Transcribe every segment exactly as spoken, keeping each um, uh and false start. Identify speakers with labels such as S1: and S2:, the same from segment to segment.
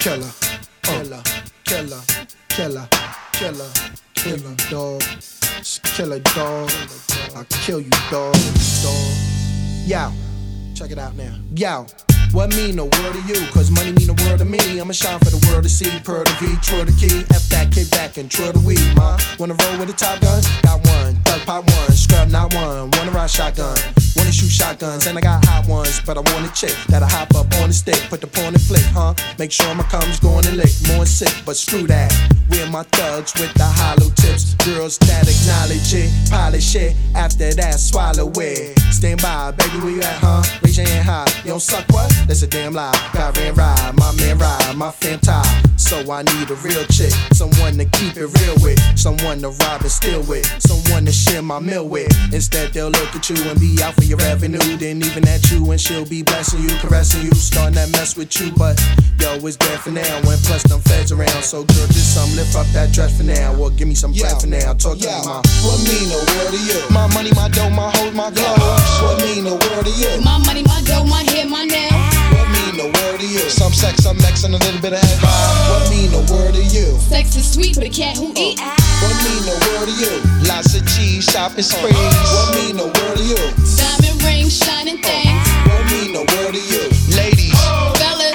S1: killer, killer, killer, killer, killer, killer, dog, killer dog. I'll kill you, dog, dog. Yo, check it out now. Yo. What mean the world to you? Cause money mean the world to me. I'ma shine for the world to see. Per the V, true the key. F that, kick back, and true the weed, ma. Wanna roll with a top gun? Got one. Thug pop one. Scrub not one. Wanna ride shotgun. Wanna shoot shotguns. And I got hot ones. But I want a chick that'll hop up on the stick. Put the pawn and flick, huh? Make sure my cum's going to lick. More sick, but screw that. We're my thugs with the hollow tips. Girls that acknowledge it. Polish it. After that, swallow it. Stand by, baby, where you at, huh? Raise your hand high. You don't suck what? That's a damn lie. God ran ride, my man ride, my fam tie. So I need a real chick, someone to keep it real with, someone to rob and steal with, someone to share my meal with. Instead they'll look at you and be out for your revenue. Then even at you and she'll be blessing you, caressing you, starting that mess with you. But yo, it's dead for now. And plus them feds around. So girl, just some lift up that dress for now, or give me some bread for now. Talk to me, ma. What mean the world to you? My money, my dough, my hoes, my clothes. What mean the world to you?
S2: My money, my dough, my hair, my nails.
S1: What mean the word to you? Some sex, some X, and a little bit of head. What mean the word to you?
S2: Sex is sweet, but a cat who eat.
S1: What mean the word to you? Lots of cheese, shopping sprees. What mean the word to you?
S2: Diamond rings, shining things.
S1: What mean the word to you? Ladies,
S2: fellas.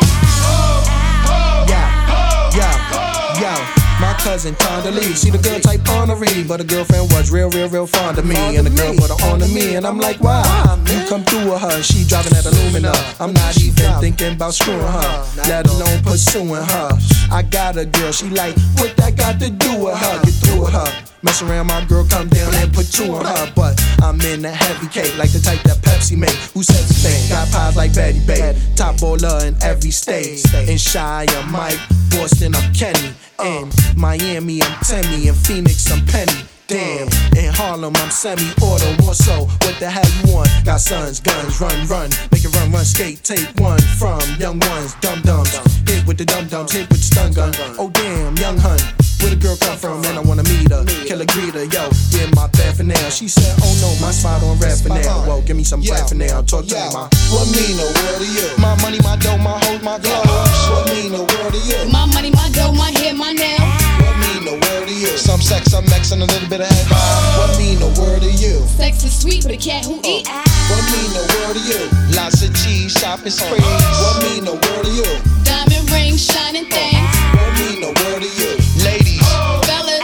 S1: Yeah, yeah, yeah. My cousin Tonda Lee, she the girl type honorary, but her girlfriend was real, real, real fond of me. And the girl put her on to me, and I'm like, why? You come through with her, she driving at Illumina. I'm not even thinking about screwing her, let alone pursuing her. I got a girl, she like, what that got to do with her? Get through with her. Mess around, my girl come down and put two on her. But I'm in a heavy cake, like the type that Pepsi make. Who says the thing? Got pies like Betty Babe. Top baller in every state. In Shire, Mike, Boston, I'm Kenny. In Miami, I'm Timmy. In Phoenix, I'm Penny. Damn, in Harlem, I'm semi-auto. More so, what the hell you want? Got sons, guns, run, run. Make it run, run, skate, take one from young ones, dum-dums. Hit with the dum-dums, hit with the stun gun. Oh damn, young hun, where the girl come from? Man, I wanna meet her, kill her, greet her. Yo, get my bed for now. She said, oh no, my spot on red for now. Well, give me some bread for now. Talk to me, ma. What mean the world to you? My money, my dough, my hoes, my clothes. What mean the world to you?
S2: My money, my dough, my hair, my nails.
S1: What mean the word to you? Some sex, some X, and a little bit of head. What mean the word to you?
S2: Sex is sweet, but a cat who eat.
S1: What mean the word to you? Lots of cheese, shopping sprees. What mean the word to you?
S2: Diamond rings, shining things.
S1: What mean the word to you? Ladies,
S2: fellas.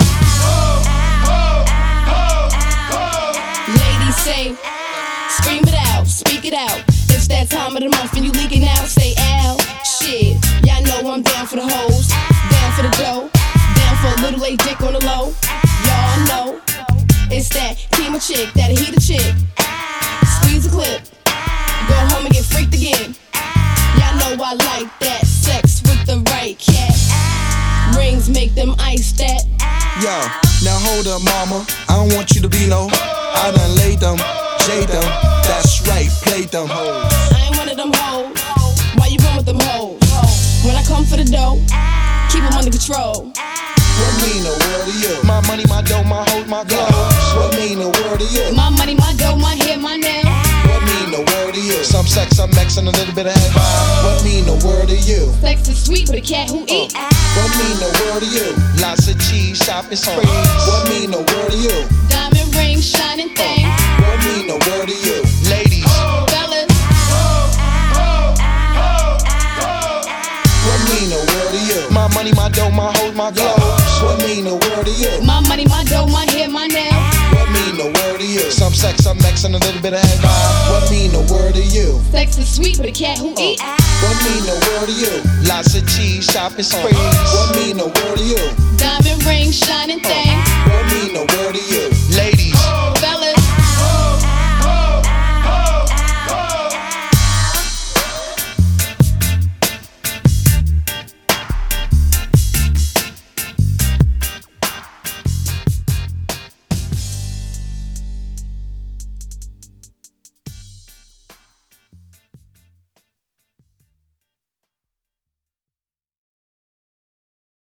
S2: Ladies say, scream it out, speak it out. It's that time of the month and you leaking out. Say ow, shit. Y'all know I'm down for the hoes, down for the dough, down for a little late dick on the low. Y'all know it's that Kima chick, that heat a chick. Squeeze a clip, go home and get freaked again. Y'all know I like that sex with the right cat. Rings make them ice that.
S1: yo, now hold up, mama. I don't want you to be low. I done laid them, jade them. That's right, played them.
S2: I ain't one of them hoes. Why you run with them hoes? When I come for the dough, keep them under control.
S1: What mean the world to you? My money, my dough, my hoes, my clothes. What mean the world to you?
S2: My money, my dough, my hair, my nails.
S1: What mean the word to you? Some sex, some X, and a little bit of head. What mean the word to you?
S2: Sex is sweet, but a cat who eat.
S1: What mean the word to you? Lots of cheese, shopping sprees. What mean the word to you?
S2: Diamond rings, shining things.
S1: What mean the word to you? Ladies,
S2: fellas.
S1: what mean the word to you? My money, my dough, my hoes, my clothes. What mean the word to you?
S2: My money, my dough, my hair, my nails.
S1: What mean the word to you? Some sex, some X, and a little bit of head. What mean the word to you?
S2: Sex is sweet, but a cat who eat.
S1: What mean the word to you? Lots of cheese, shopping sprees. What mean the word to you?
S2: Diamond rings, shining things.
S1: What mean the word to you? Ladies,